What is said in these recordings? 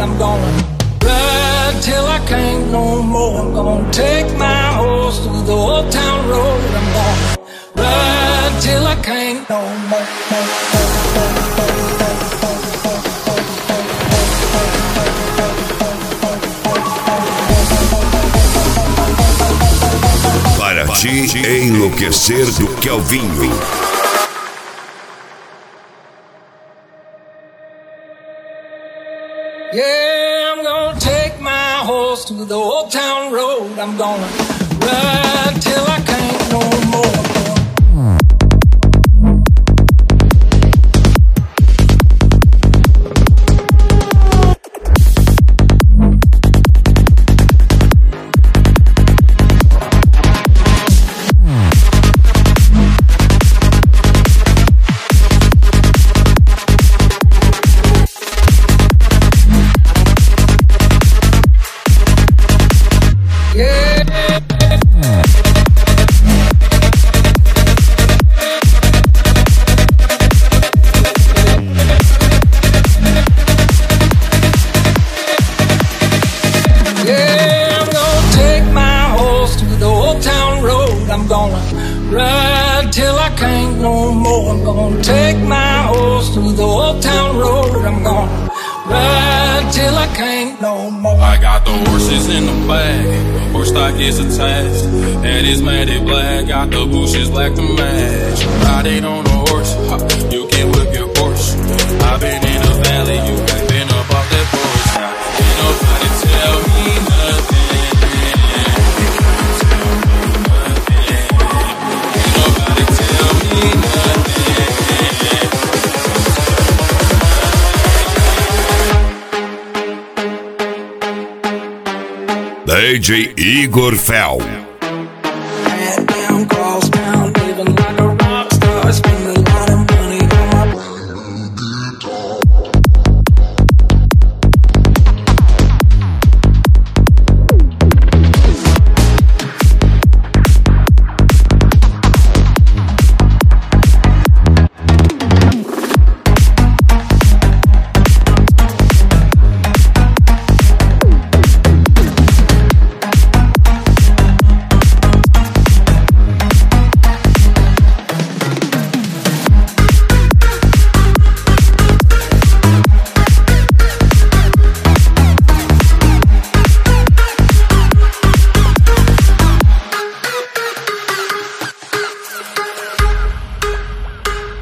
I'm gonna ride till I can't no more. I'm gonna take my horse through the old town road. I'm gonna ride till I can't no more. Para te enlouquecer do Kelvinho. Yeah, I'm gonna take my horse to the old town road. I'm gonna ride till I can't no more. I'm gonna ride till I can't no more. I'm gonna take my horse through the old town road. I'm gonna ride till I can't no more. I got the horses in the bag, horse stock is attached, and it's matted black. Got the bushes black to match. Riding on a horse, you can whip your Porsche. I've been in the valley, you have been up off that porch. Now ain't nobody tell me nothing. DJ Igor Fel. Head down, cross town, living like a rock star, spending a lot of money on my guitar.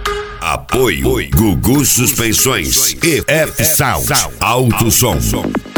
Apoio Gugu Suspensões e F-Sound Alto Som.